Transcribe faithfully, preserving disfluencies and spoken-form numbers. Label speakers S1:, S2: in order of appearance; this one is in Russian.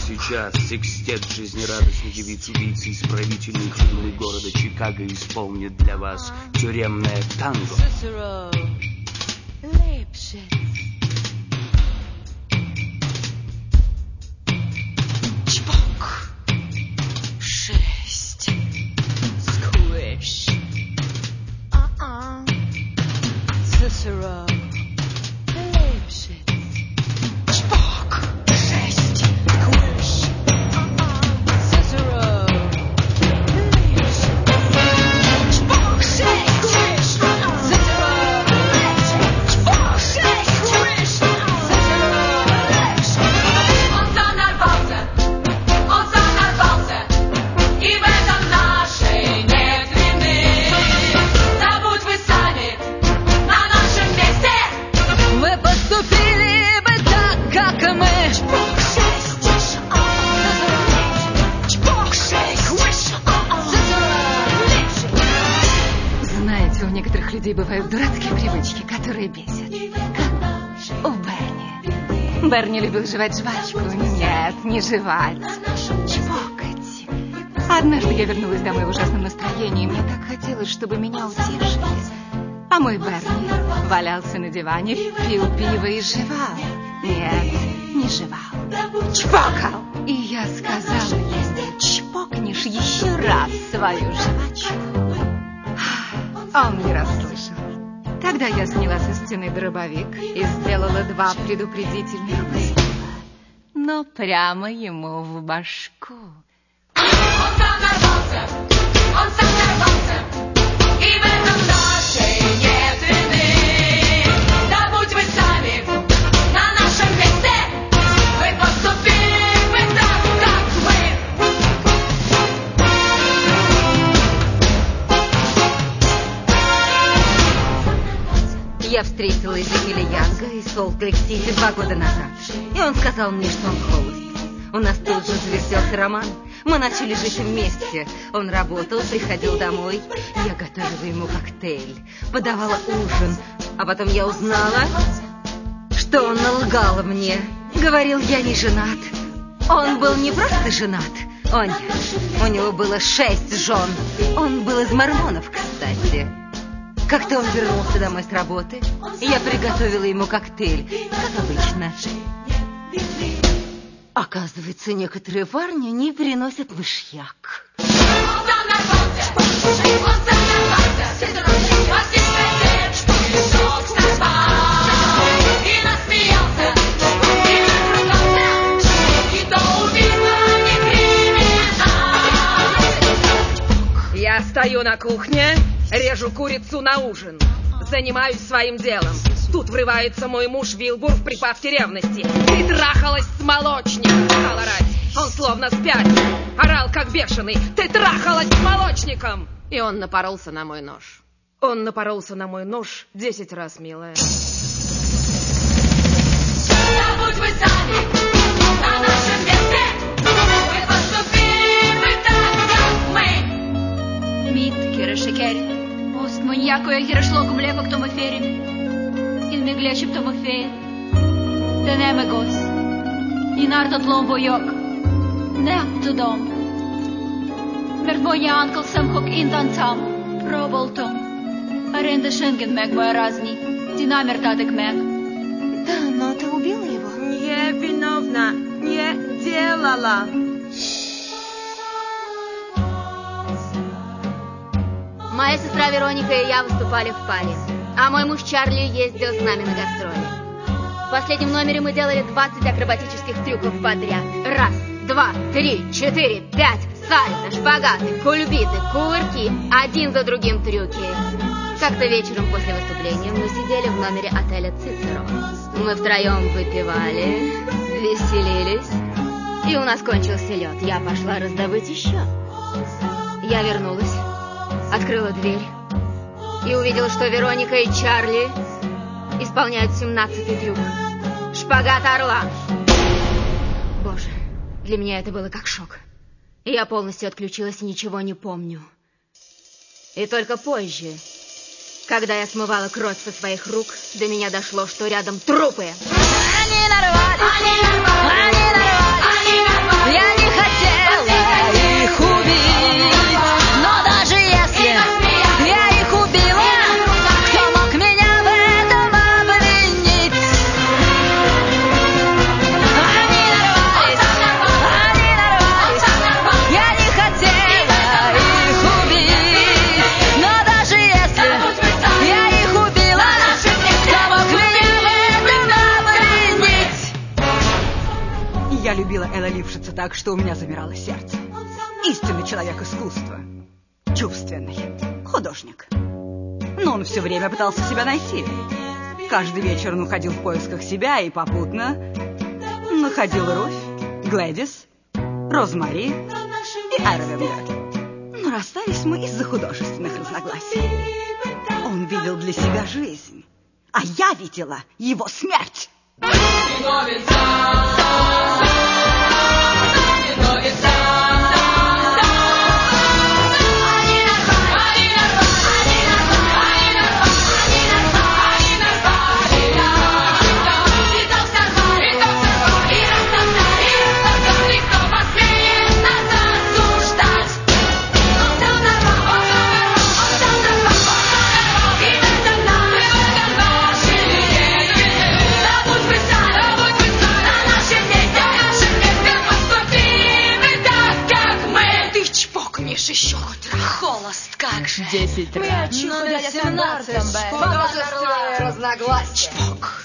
S1: сейчас секстет жизнерадостной девиц-убийцы исправительной тюрьмы города Чикаго исполнит для вас тюремное танго.
S2: Цицеро, Лейпшиц. Чпок. Шесть. Сквиш. А-а. Цицеро, Лейпшиц. Чпок. Шесть. Сквиш. А-а. Цицеро, Лейпшиц. Чпок. Шесть. Сквиш. Цицеро, Лейпшиц. Чпок. Шесть. Сквиш. Цицеро, Лейпшиц.
S3: Он сам нарвался, он сам нарвался, и в этом нашей нет вины. Забудь вы сами на нашем месте.
S2: Мы поступили бы так, как мы. Чпок. Шесть. А-а. Чпок. Шесть. Сквиш. А-а. Цицеро, Лейпшиц. Знаете, у некоторых людей бывают дурацкие привычки, которые бесят. Как у Берни. Берни любил жевать жвачку. Нет, не жевать. Чпокать. Однажды я вернулась домой в ужасном настроении, и мне так хотелось, чтобы меня утешили. А мой Берни валялся на диване, пил пиво и жевал. Нет, не жевал. Чпокал. И я сказала, если чпокнешь еще раз свою жвачку. Он не расслышал. Тогда я сняла со стены дробовик и сделала два предупредительных выстрела. Но прямо ему в башку.
S3: Он сам нарвался, он сам нарвался, и в этом нашей нет вины. Забудь вы сами на нашем месте. Вы поступили бы так, как мы.
S4: Я встретила Эзекиэля Янга из Солт-Лейк-Сити два года назад. И он сказал мне, что он холост. У нас тут же завертелся роман. Мы начали жить вместе. Он работал, приходил домой. Я готовила ему коктейль, подавала ужин. А потом я узнала, что он налгал мне. Говорил, я не женат. Он был не просто женат. О нет, у него было шесть жен. Он был из мормонов, кстати. Как-то он вернулся домой с работы, и я приготовила ему коктейль, как обычно. Оказывается, некоторые парни не переносят мышьяк.
S3: Он сам нарвался, он сам нарвался, восемь сердец, и сорвал, и насмеялся, и разругался, и то убийство не криминал.
S5: Я стою на кухне, режу курицу на ужин. Занимаюсь своим делом. Тут врывается мой муж Вилбур в припадке ревности. Ты трахалась с молочником, стал орать. Он словно спятил, орал как бешеный. Ты трахалась с молочником. И он напоролся на мой нож. Он напоролся на мой нож десять раз, милая.
S3: Забудь вы сами на нашем месте. Вы поступили бы так, как мы.
S6: Мит, кире шекери. Ост маньяко я хирошлого млека в том эфире. Il me glesje op de veel. Den är med goss. I nartat lom på jag. Nätt till dem. Mert moja ankal sam hok indan tam. Proboltom. Аренда Шенген meg moja razni. Динамер татек meg.
S4: Да, но ты убила его.
S5: Не виновна, не делала.
S7: Моя сестра Вероника и я выступали в паре. А мой муж Чарли ездил с нами на гастроли. В последнем номере мы делали двадцать акробатических трюков подряд. Раз, два, три, четыре, пять. Сальто, шпагаты, кульбиты, кувырки. Один за другим трюки. Как-то вечером после выступления мы сидели в номере отеля Цицеро. Мы втроем выпивали, веселились. И у нас кончился лед. Я пошла раздобыть еще. Я вернулась, открыла дверь и увидела, что Вероника и Чарли исполняют семнадцатый трюк. Шпагат орла. Боже, для меня это было как шок. Я полностью отключилась и ничего не помню. И только позже, когда я смывала кровь со своих рук, до меня дошло, что рядом трупы.
S3: Они нарвались, они нарвались, они нарвались, они нарвались.
S8: любила Элла Лившица так, что у меня замирало сердце. Истинный человек искусства. Чувственный. Художник. Но он все время пытался себя найти. Каждый вечер он уходил в поисках себя и попутно находил Руфь, Глэдис, Розмари и Айровенга. Но расстались мы из-за художественных разногласий. Он видел для себя жизнь, а я видела его смерть.
S2: Еще утро, холост, как же.
S9: Десять раз.
S2: Мы чувствовали семнадцать, в художестве разногласия. Чпок.